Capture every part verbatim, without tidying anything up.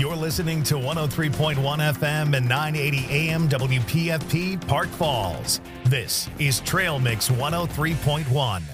You're listening to one oh three point one F M and nine eighty A M W P F P Park Falls. This is Trail Mix one oh three point one.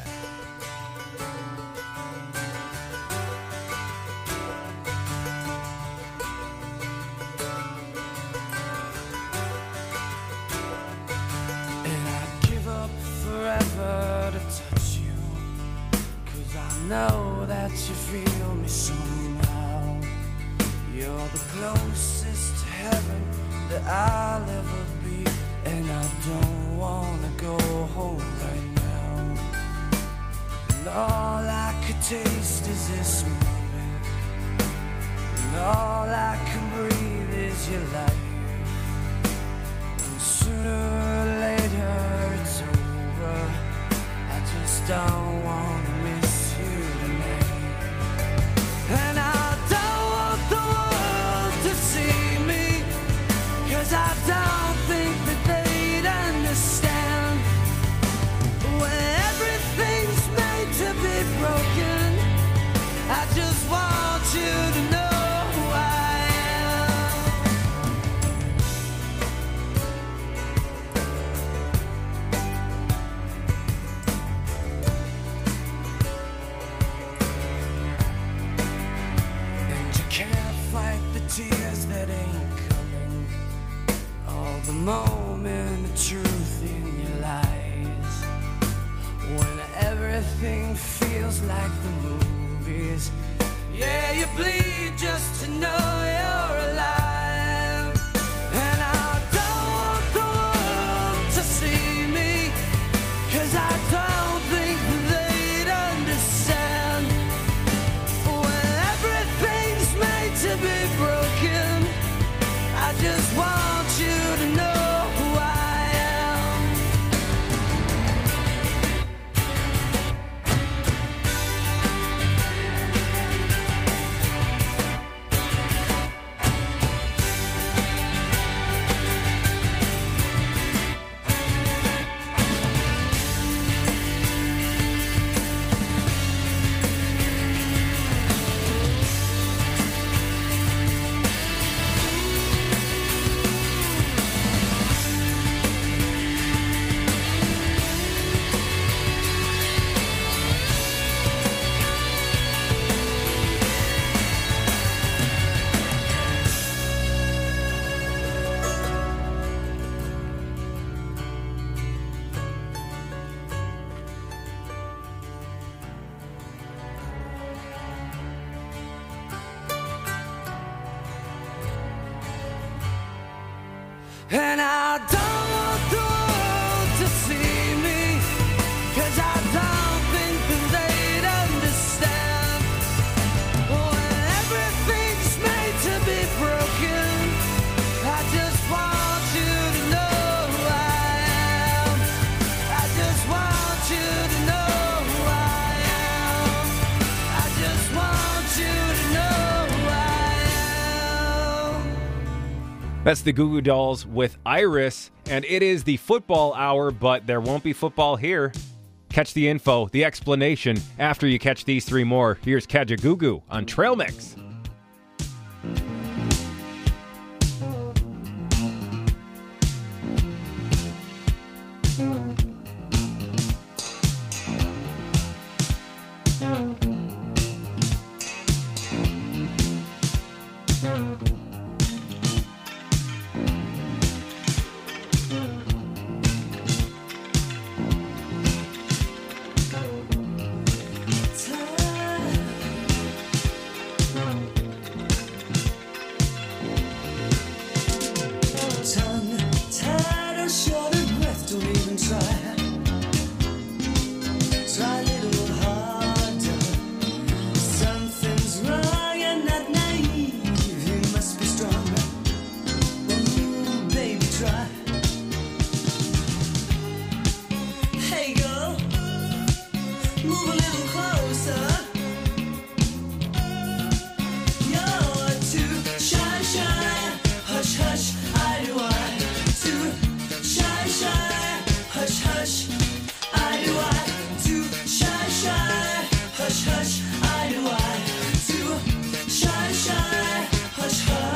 And I'd give up forever to touch you, 'cause I know that you feel me somehow. You're the closest to heaven that I'll ever be, and I don't wanna go home right now. And all I could taste is this moment, and all I can breathe is your life. And sooner or later it's over, I just don't wanna miss you tonight. And I I don't think that they'd understand when everything's made to be broken. I just want you to know who I am. And you can't fight the tears that ain't coming. The moment of truth in your lies, when everything feels like the movies. Yeah, you bleed just to know you're alive. And I don't want the world to see me, 'cause I don't think they'd understand when everything's made to be broken. I just want you to know who I am. And I don't want the world to see me, 'cause I don't think that they'd understand when everything's made to be broken. I just want you to know who I am. I just want you to know who I am. I just want you to know who I am. That's the Goo Goo Dolls with Iris, and it is the football hour, but there won't be football here. Catch the info, the explanation, after you catch these three more. Here's Kajagoogoo on Trail Mix. hush, hush,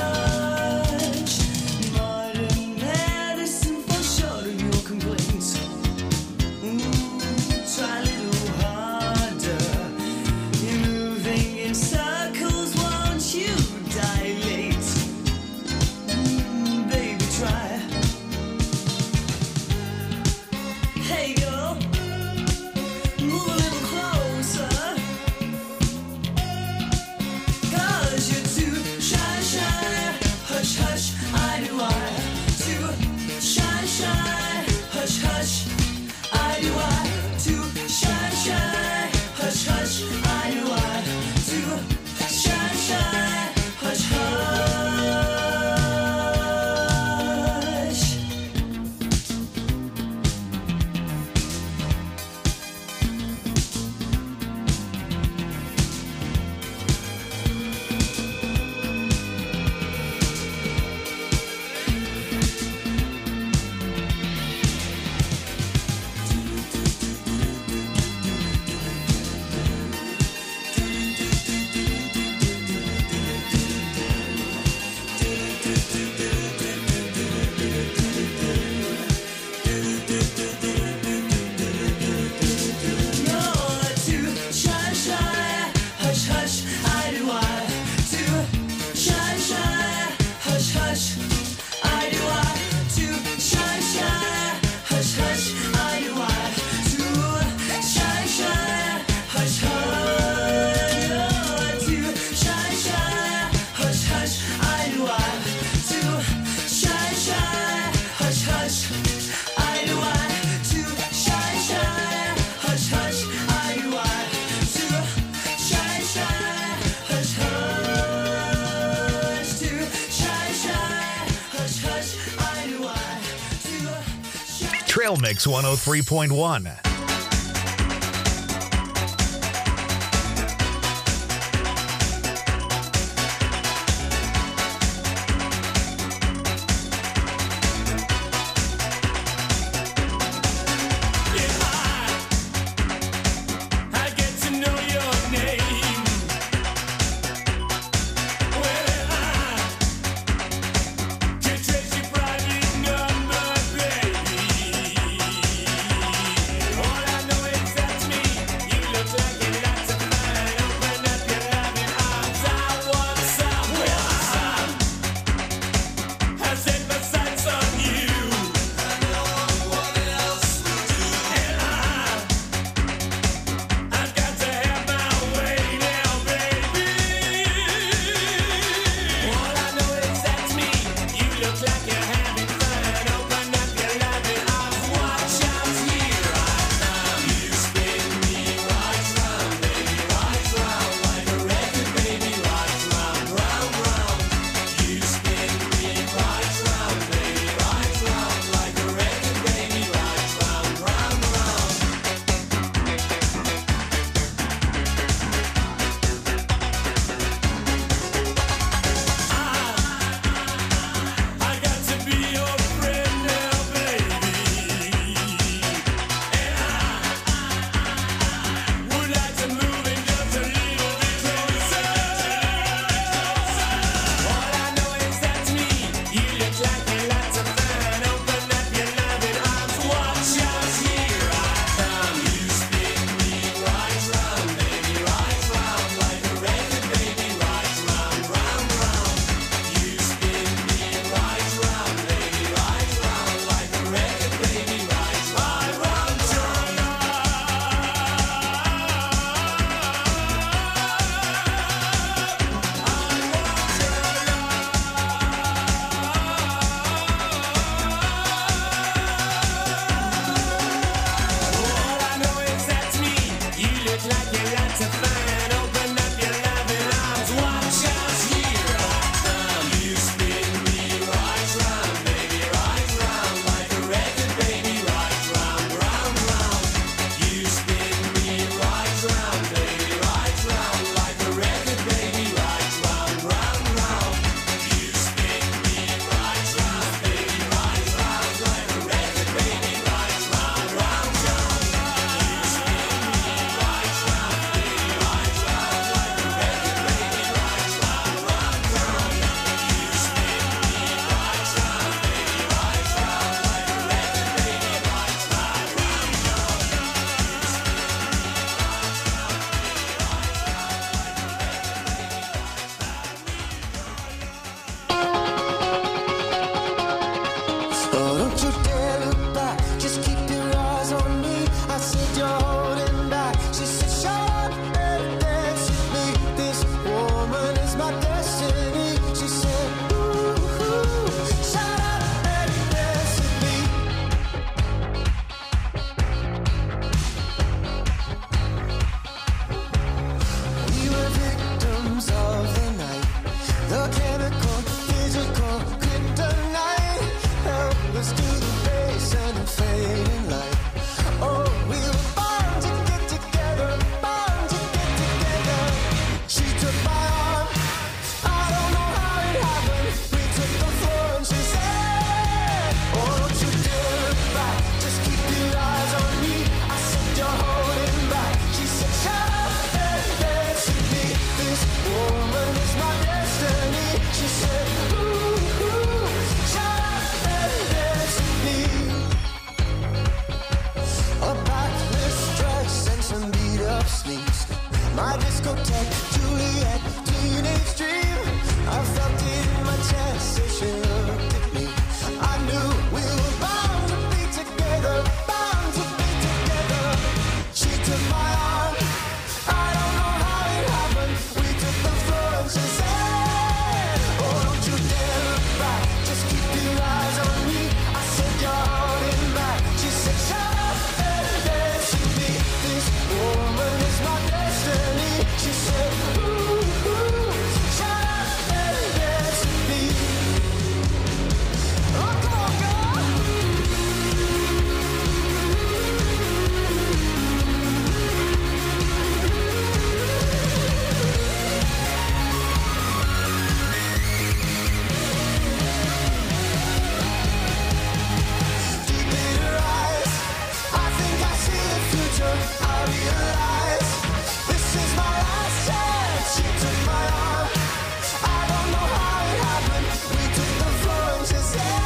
hush, hush, I do I to shine, shine, hush, hush. Trail Mix one oh three point one. My discotheque, Juliet, teenage dream. I felt it in my chest as she looked at me. I knew we were bound to be together, bound to be together. She took my arm, I don't know how it happened. We took the floor and she said, oh, don't you dare look back, just keep your eyes on me. I said, you're holding back. She said, shut up and dance with me. This woman is my destiny. She said, ooh, ooh, shut up and dance with me. Oh, come on, girl. Deep in her eyes, I think I see the future. I realize this is my last chance. She took my arm, I don't know how it happened. We took the floor and she said,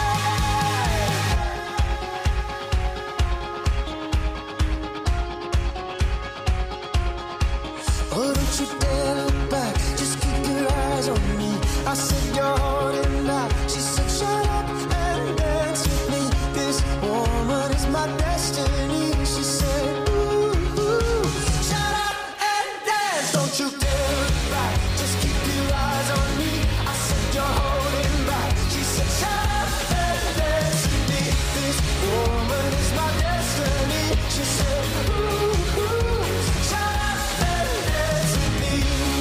oh, don't you dare look back, just keep your eyes on me. I said, you're holding back. She said, shut up and dance with me. This woman is my destiny. She said, ooh, ooh, shut up and dance. Don't you dare look back, just keep your eyes on me. I said, you're holding back. She said, shut up and dance with me. This woman is my destiny. She said, ooh, ooh, shut up and dance with me.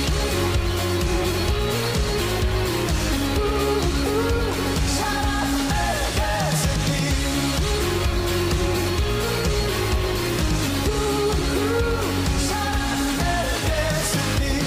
Ooh, ooh, shut up and dance with me. Ooh, ooh, shut up and dance with me.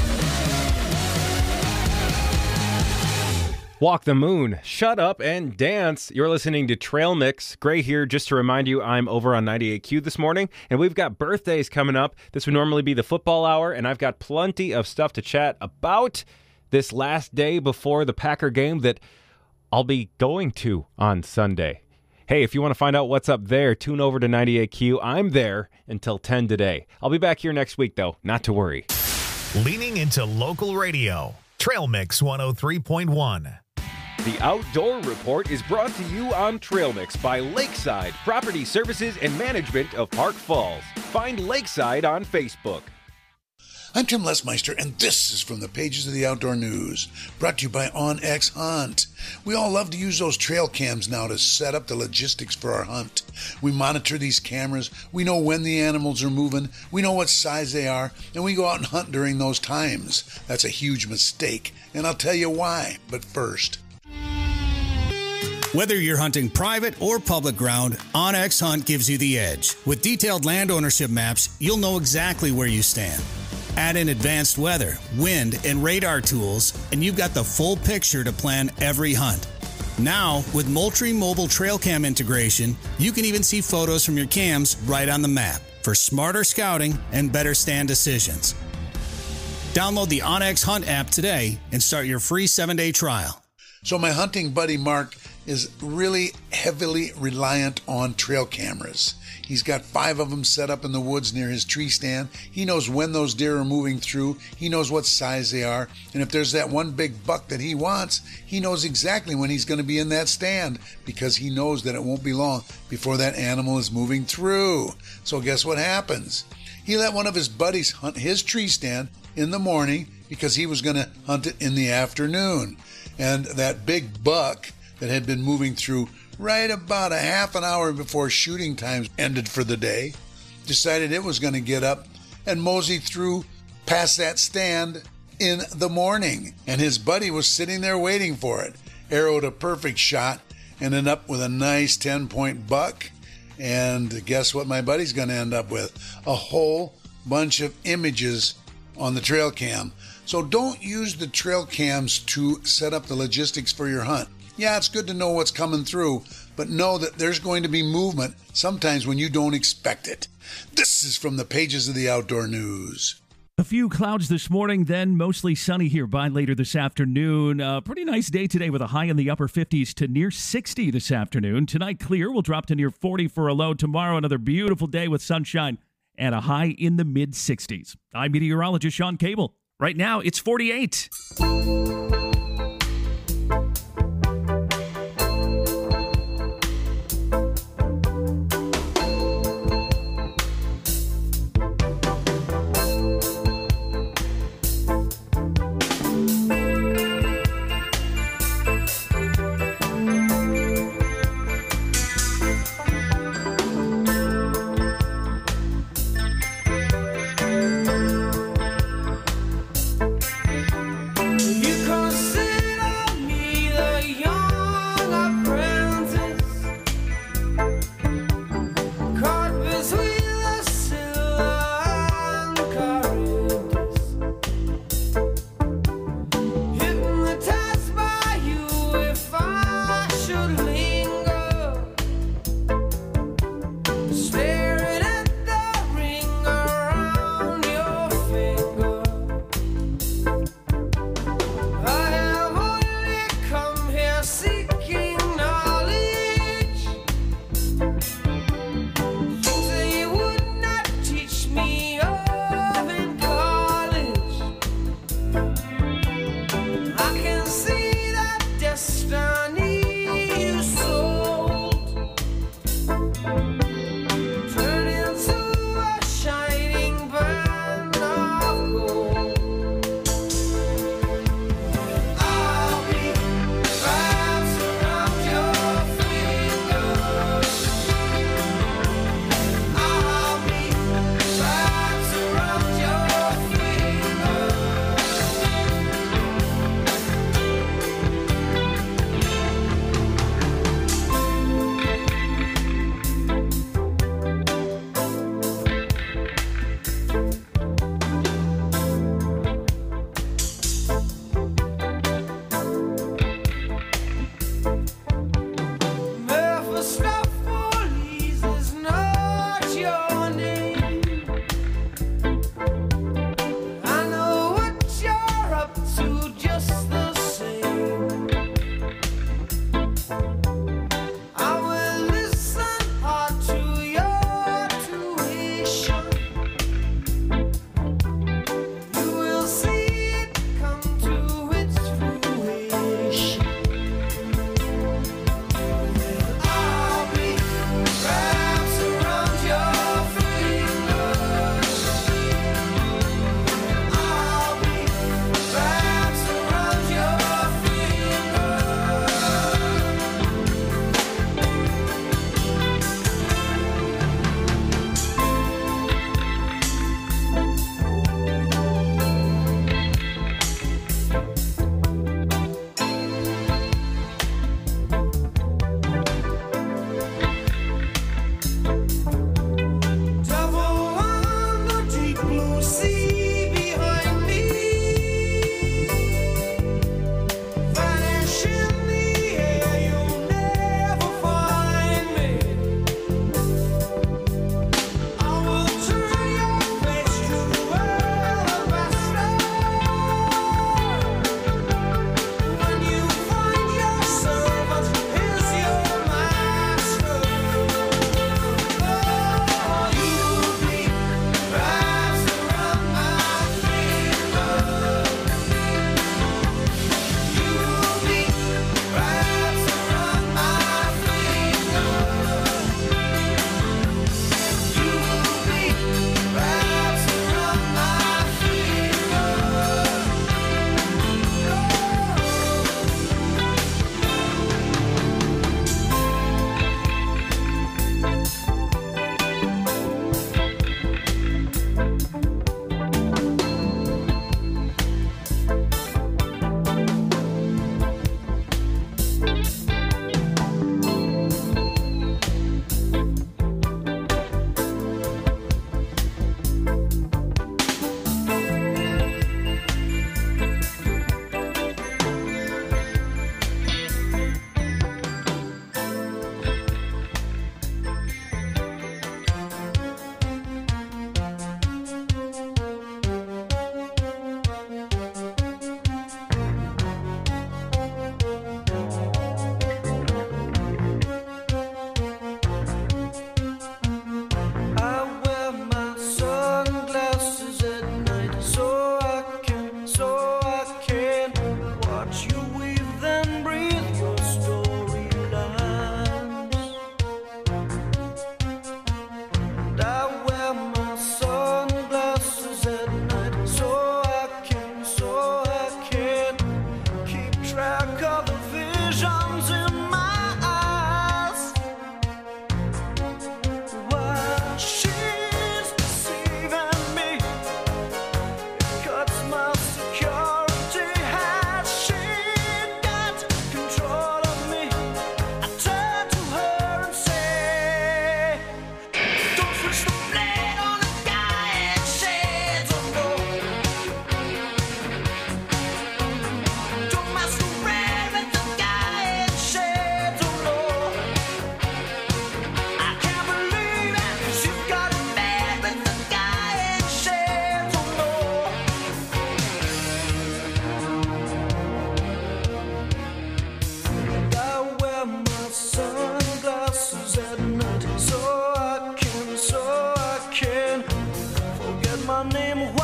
Walk the Moon, Shut Up and Dance. You're listening to Trail Mix. Gray here, just to remind you, I'm over on ninety-eight Q this morning, and we've got birthdays coming up. This would normally be the football hour, and I've got plenty of stuff to chat about this last day before the Packer game that I'll be going to on Sunday. Hey, if you want to find out what's up there, tune over to ninety-eight Q. I'm there until ten today. I'll be back here next week, though. Not to worry. Leaning into local radio. Trail Mix one oh three point one. The Outdoor Report is brought to you on Trail Mix by Lakeside Property Services and Management of Park Falls. Find Lakeside on Facebook. I'm Tim Lesmeister, and this is from the pages of the Outdoor News, brought to you by OnX Hunt. We all love to use those trail cams now to set up the logistics for our hunt. We monitor these cameras, we know when the animals are moving, we know what size they are, and we go out and hunt during those times. That's a huge mistake, and I'll tell you why, but first. Whether you're hunting private or public ground, OnX Hunt gives you the edge. With detailed land ownership maps, you'll know exactly where you stand. Add in advanced weather, wind, and radar tools, and you've got the full picture to plan every hunt. Now, with Moultrie Mobile Trail Cam integration, you can even see photos from your cams right on the map for smarter scouting and better stand decisions. Download the OnX Hunt app today and start your free seven-day trial. So my hunting buddy Mark is really heavily reliant on trail cameras. He's got five of them set up in the woods near his tree stand. He knows when those deer are moving through. He knows what size they are. And if there's that one big buck that he wants, he knows exactly when he's going to be in that stand because he knows that it won't be long before that animal is moving through. So guess what happens? He let one of his buddies hunt his tree stand in the morning because he was going to hunt it in the afternoon. And that big buck that had been moving through right about a half an hour before shooting time ended for the day, decided it was going to get up and mosey through past that stand in the morning. And his buddy was sitting there waiting for it. Arrowed a perfect shot, ended up with a nice ten-point buck. And guess what my buddy's going to end up with? A whole bunch of images on the trail cam. So don't use the trail cams to set up the logistics for your hunt. Yeah, it's good to know what's coming through, but know that there's going to be movement sometimes when you don't expect it. This is from the pages of the Outdoor News. A few clouds this morning, then mostly sunny here by later this afternoon. A pretty nice day today with a high in the upper fifties to near sixty this afternoon. Tonight, clear. We'll drop to near forty for a low. Tomorrow, another beautiful day with sunshine and a high in the mid sixties. I'm meteorologist Sean Cable. Right now, it's forty-eight. You cross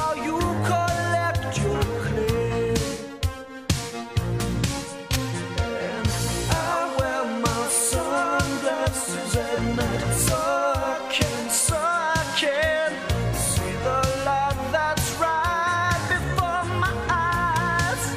while you collect your clay. And I wear my sunglasses at night so I can, so I can see the light that's right before my eyes.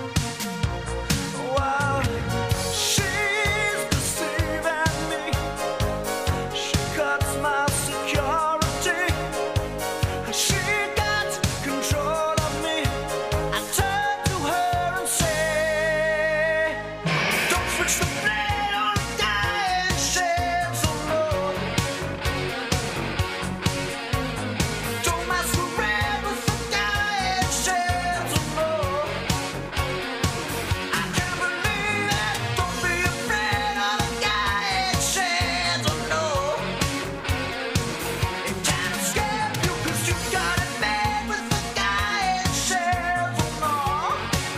While she's deceiving me, she cuts my security. She got control of me. I turn to her and say, don't switch the blade on a dying shed, so no. Don't masquerade with the dying shed, so no. I can't believe it. Don't be afraid of the dying shed, so no. It can't escape you 'cause you got it made with the dying shed, so no.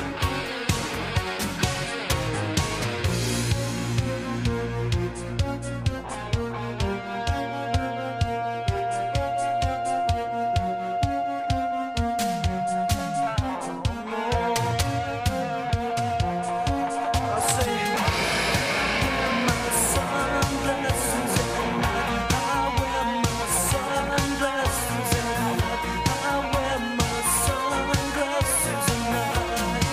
I say, my sunglasses at night. I wear my sunglasses at night. I wear my sunglasses at night.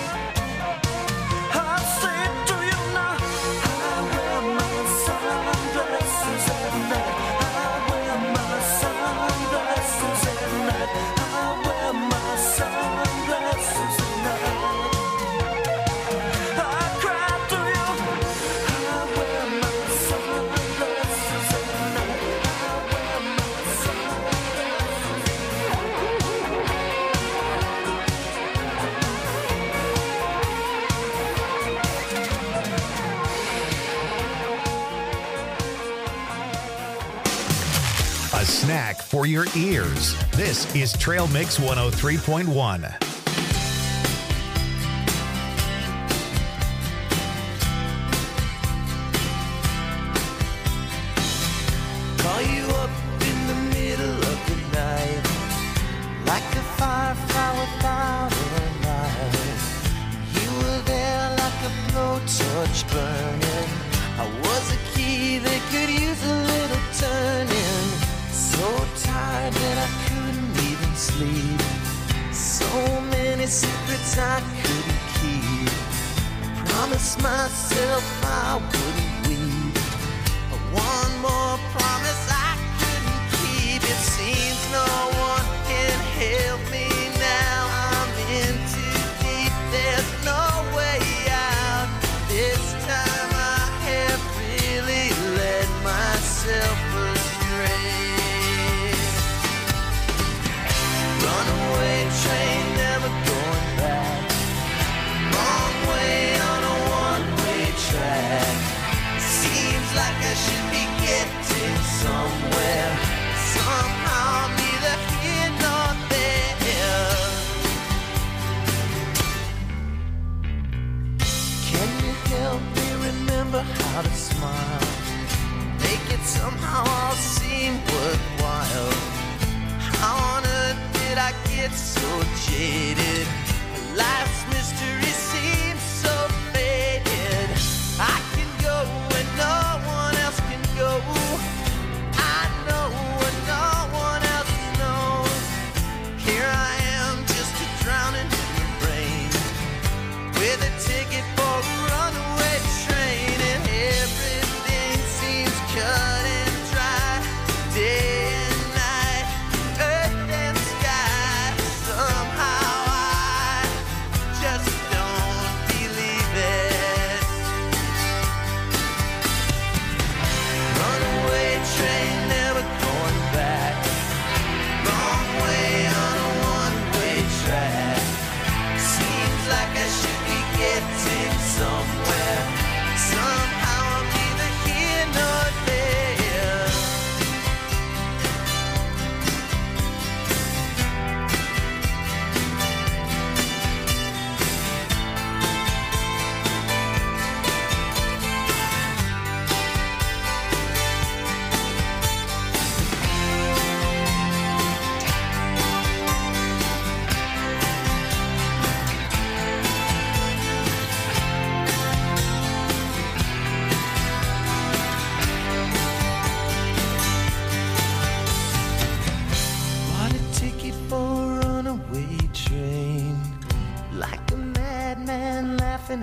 I say it to you now. I wear my sunglasses at night. I wear my sunglasses at night. I wear my sunglasses at night. I cry to you. I wear my sunglasses at night. I wear my sunglasses. A snack for your ears. This is Trail Mix one oh three point one. Call you up in the middle of the night, like a firefly without a light. You were there like a blowtorch burning. I was a key that could use a little turning. So tired that I couldn't even sleep. So many secrets I couldn't keep. I promised myself I wouldn't weep. But one more promise I couldn't keep. It seems no one can help me now. I'm in too deep. There's no way out. This time I have really led myself astray. Runaway train, never going back. Wrong way on a one-way track. Seems like I should be getting somewhere. Somehow I'm neither here nor there. Can you help me remember how to smile? Make it somehow all seem worthwhile. How on earth did I get so jaded? Life's mystery seems so faded. I can go where no one else can go. I know what no one else knows. Here I am, just a drowning in the rain, with a ticket for a runaway train, and everything seems cut and dry. Day and night, earth and sky. Somehow I just don't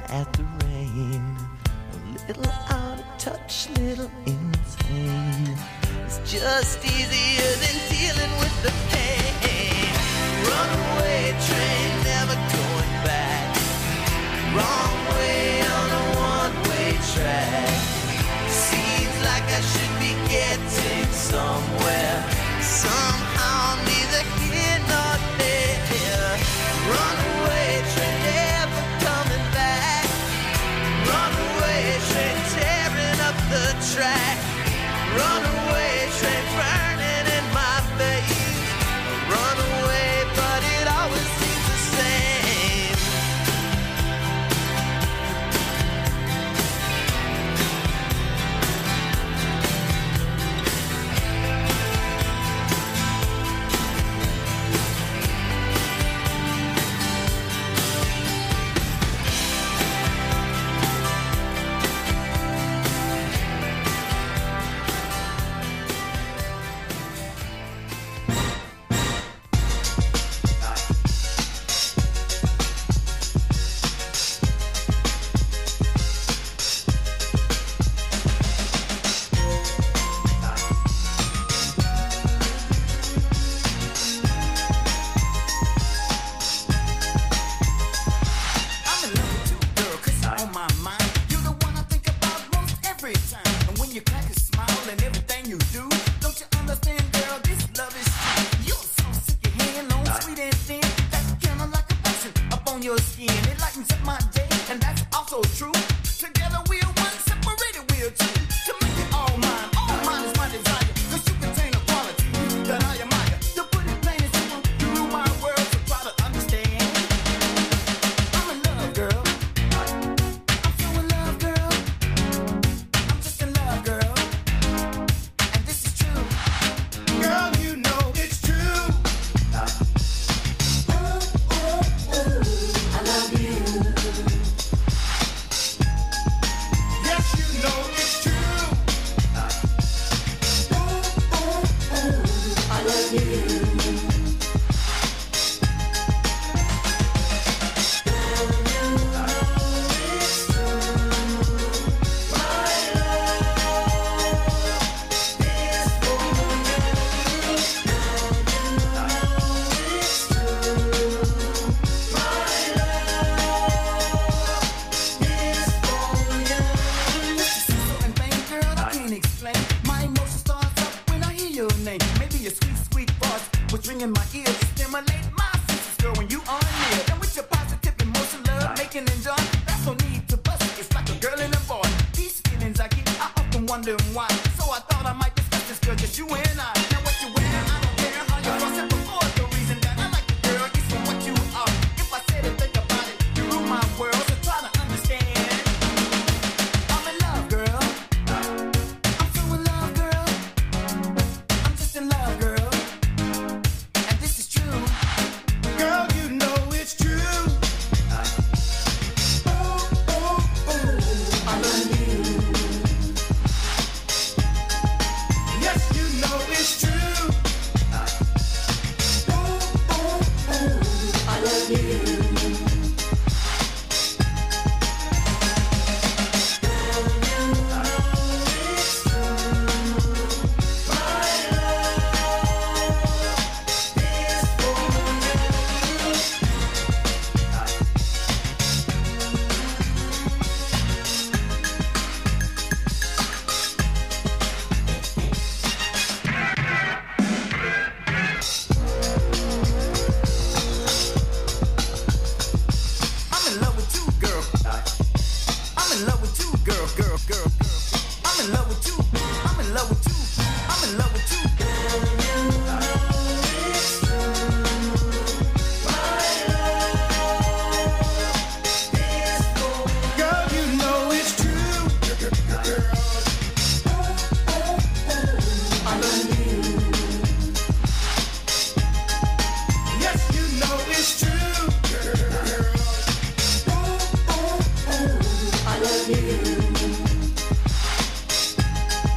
at the rain. A little out of touch, little insane. It's just easier than dealing with the pain. Runaway train, never going back. Wrong way on a one-way track. Seems like I should be getting somewhere. Somehow neither here nor there. Runaway train, never coming back. Runaway train, tearing up the track. Runaway train, burning in my face. Runaway, but it always seems the same.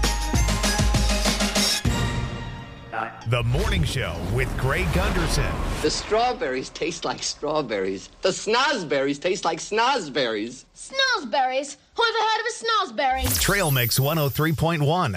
The Morning Show with Greg Gunderson The strawberries taste like strawberries. The snozberries taste like snozberries. Snozberries? Who ever heard of a snozberry? Trail Mix one oh three point one.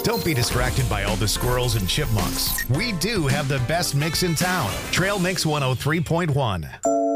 Don't be distracted by all the squirrels and chipmunks. We do have the best mix in town. Trail Mix one oh three point one.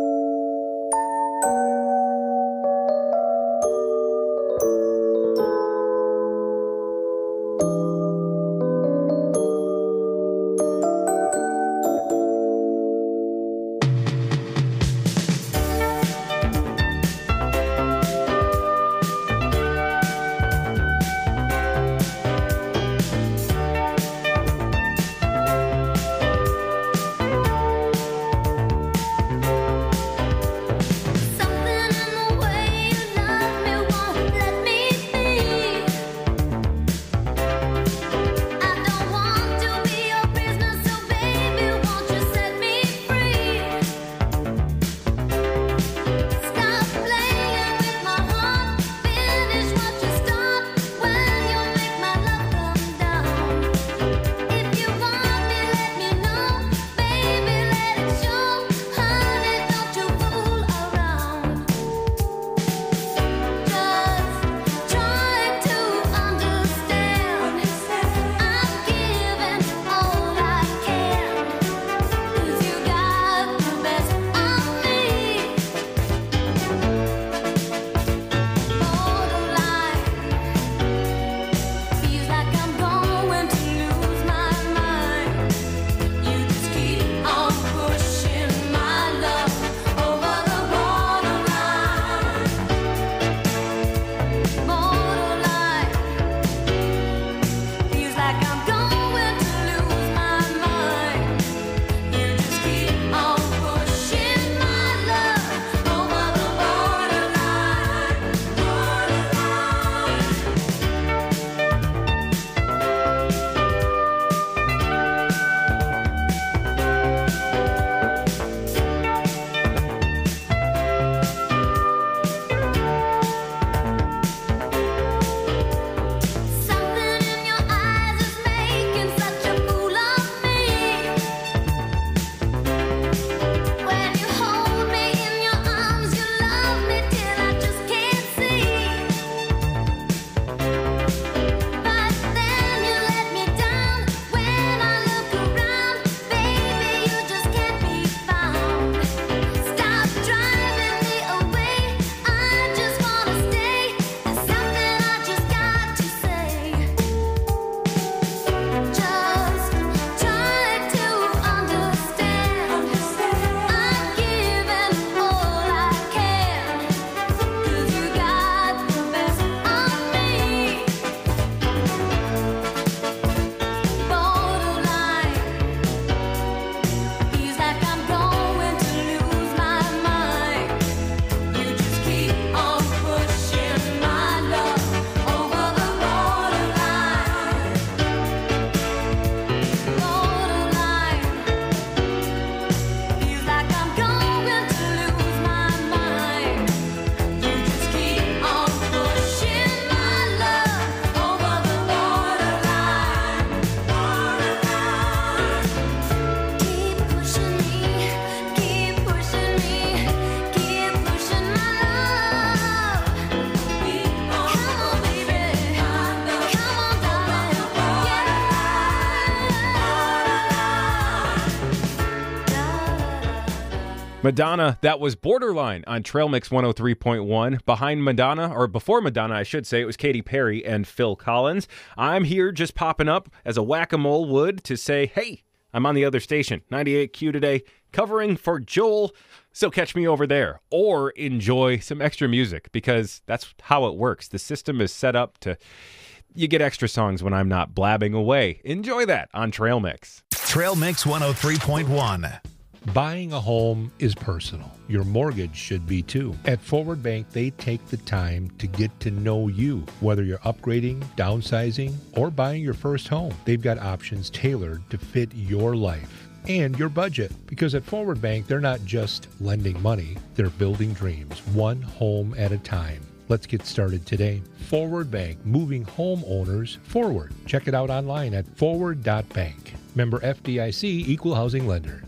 Madonna, that was Borderline on Trail Mix one oh three point one. Behind Madonna, or before Madonna, I should say, it was Katy Perry and Phil Collins. I'm here just popping up as a whack-a-mole would to say, hey, I'm on the other station, ninety-eight Q today, covering for Joel. So catch me over there or enjoy some extra music because that's how it works. The system is set up to, you get extra songs when I'm not blabbing away. Enjoy that on Trail Mix. Trail Mix one oh three point one. Buying a home is personal. Your mortgage should be too. At Forward Bank, they take the time to get to know you. Whether you're upgrading, downsizing, or buying your first home, they've got options tailored to fit your life and your budget. Because at Forward Bank, they're not just lending money, they're building dreams, one home at a time. Let's get started today. Forward Bank, moving homeowners forward. Check it out online at forward dot bank. Member F D I C, Equal Housing Lender.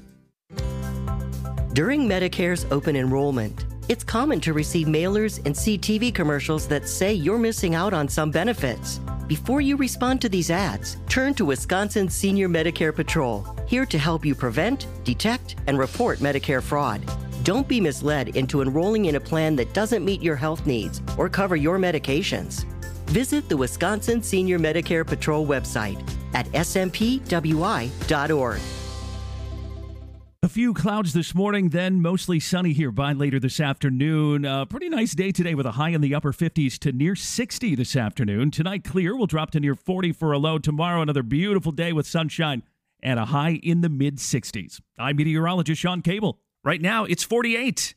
During Medicare's open enrollment, it's common to receive mailers and see T V commercials that say you're missing out on some benefits. Before you respond to these ads, turn to Wisconsin Senior Medicare Patrol, here to help you prevent, detect, and report Medicare fraud. Don't be misled into enrolling in a plan that doesn't meet your health needs or cover your medications. Visit the Wisconsin Senior Medicare Patrol website at s m p w i dot org. A few clouds this morning, then mostly sunny here by later this afternoon. A pretty nice day today with a high in the upper fifties to near sixty this afternoon. Tonight, clear. We'll drop to near forty for a low. Tomorrow, another beautiful day with sunshine and a high in the mid sixties. I'm meteorologist Sean Cable. Right now, it's forty-eight.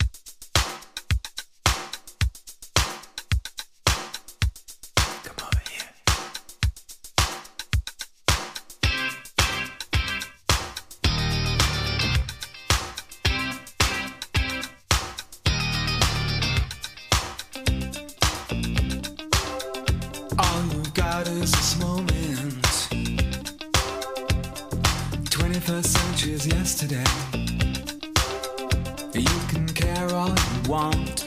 Is this moment twenty-first century is yesterday. You can care all you want.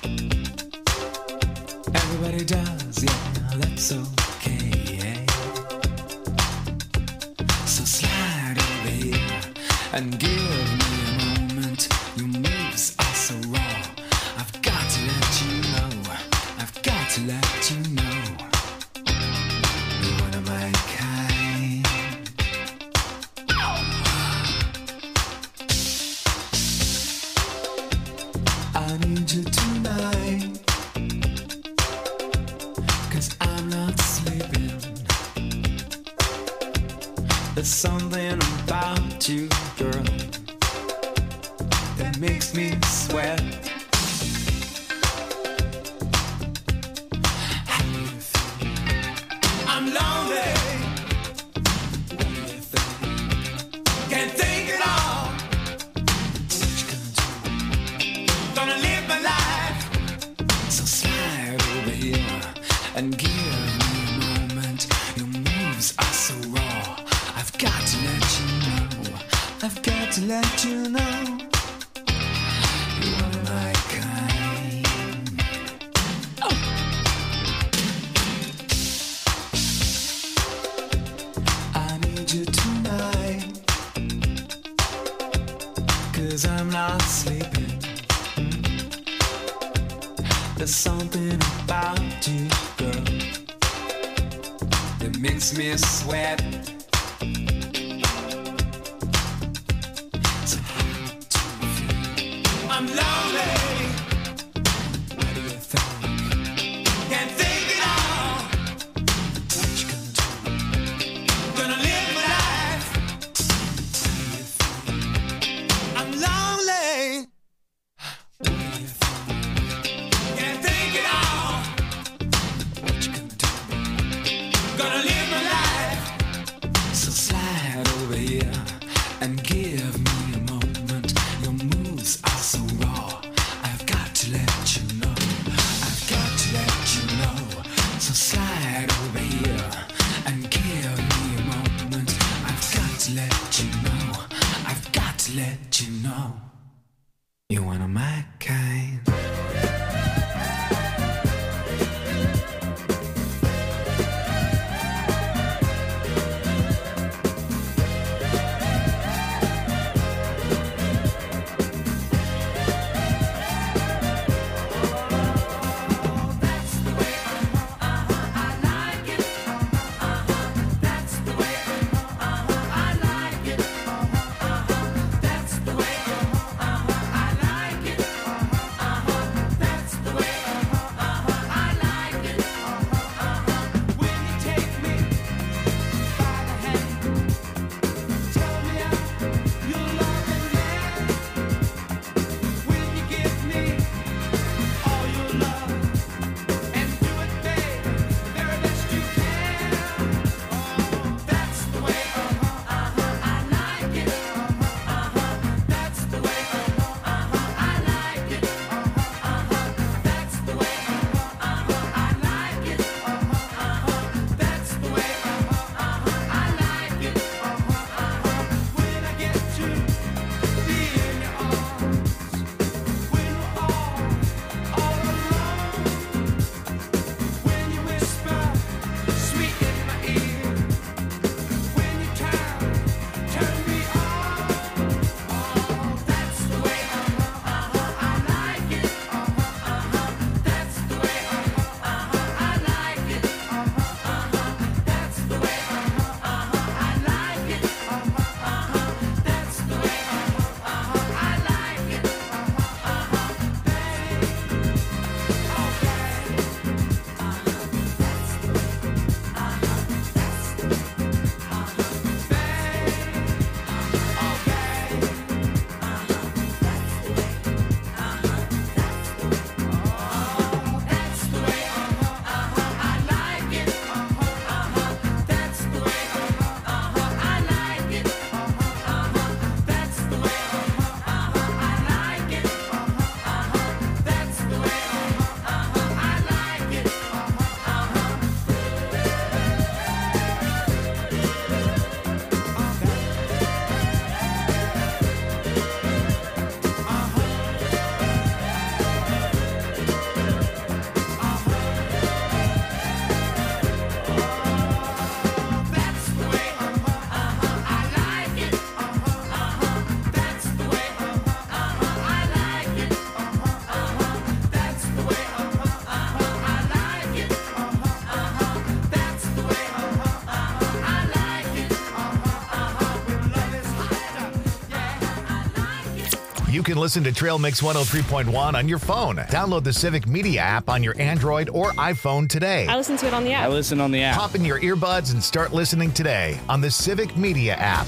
Everybody does, yeah, that's okay. So slide over here and give me a moment. Your moves are so raw. I've got to let you know. I've got to let you know. I need you tonight, 'cause I'm not sleeping. There's something about you, girl, that makes me sweat. How do you feel? I'm lonely. What do you think? Can't think at all. What you gonna do? Gonna live my life. So slide over here and give me a moment. Your moves are so raw. I've got to let you know. I've got to let you know. You are my kind. Oh. I need you tonight, 'cause I'm not sleeping. There's something about you, girl, that makes me sweat. So how do you feel? I'm lonely. What do you think? Can't think at all. What you gonna do? Gonna live my life. What do you think? I'm lonely. What do you think? Can't think at all. What you gonna do? Gonna live my life. You can listen to Trail Mix one oh three point one on your phone. Download the Civic Media app on your Android or iPhone today. I listen to it on the app. I listen on the app. Pop in your earbuds and start listening today on the Civic Media app.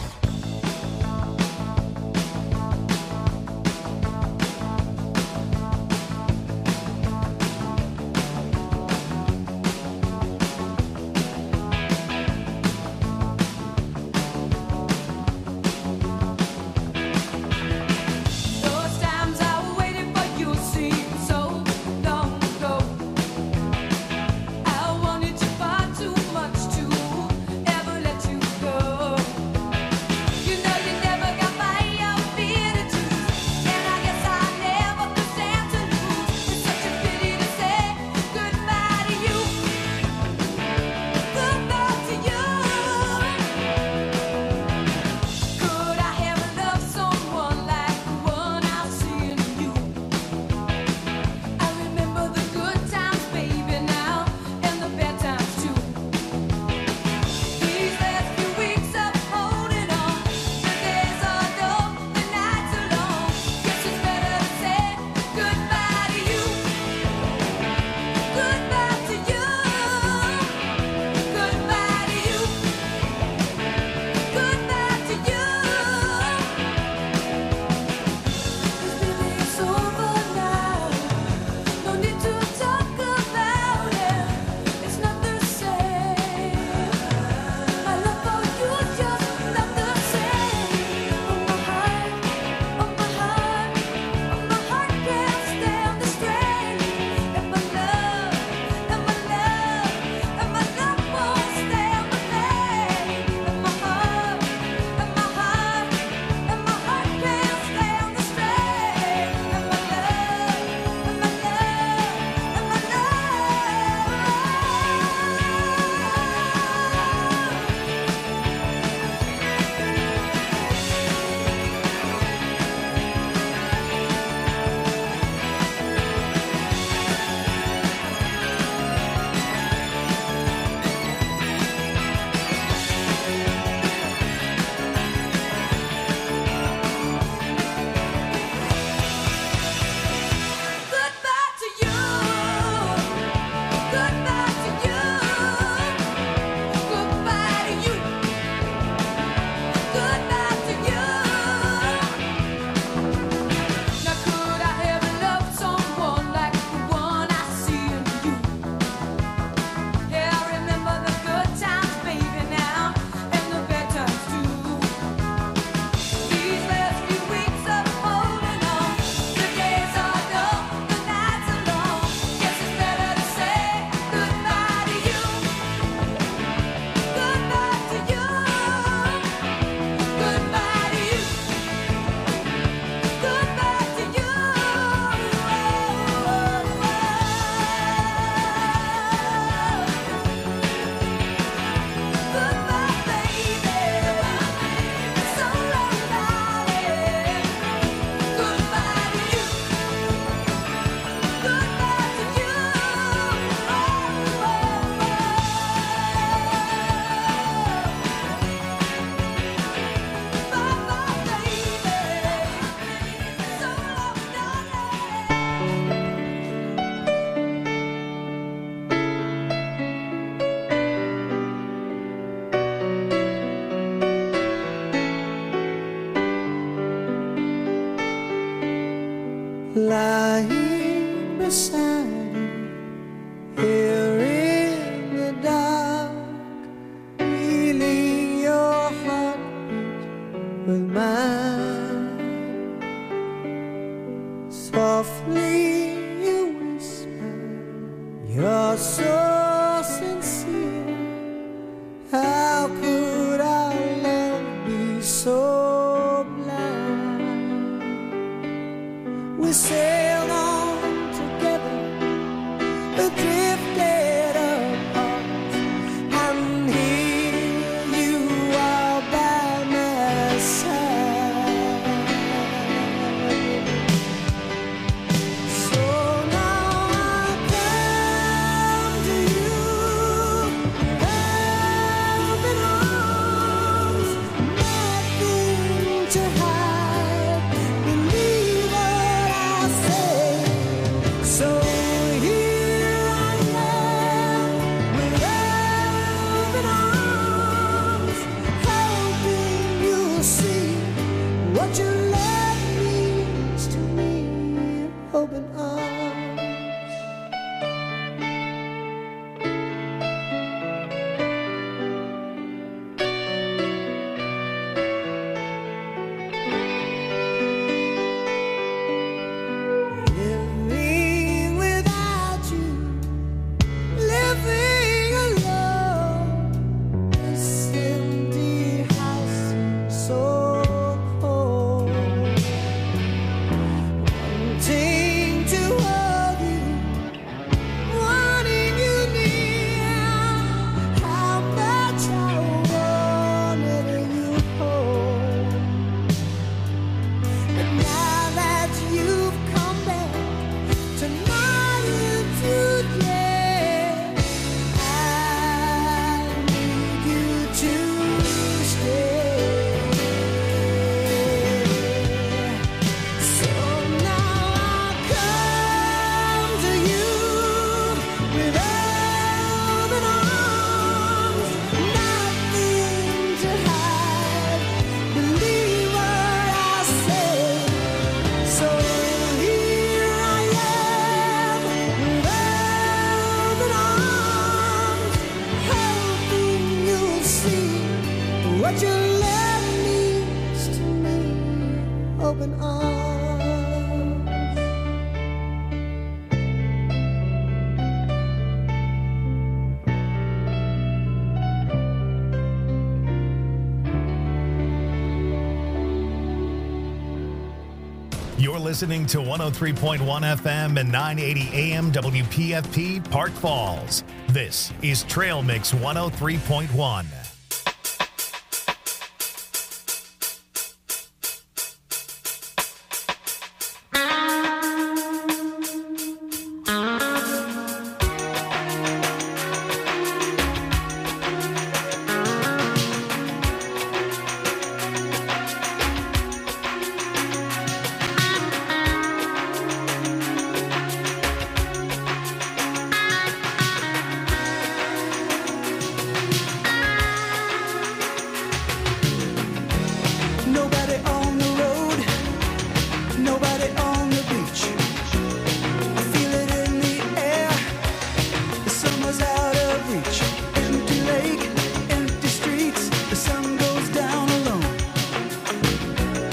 Lying beside you here in the dark, feeling your heartbeat with mine. Softly you whisper, you're so sincere. How could our love be so blind? We sailed on together, drifted apart, and here you are by my side. So now I come to you, open arms, nothing to hide beneath. what your love means to me. Open arms. You're listening to one oh three point one F M and nine eighty A M W P F P Park Falls. This is Trail Mix one oh three point one.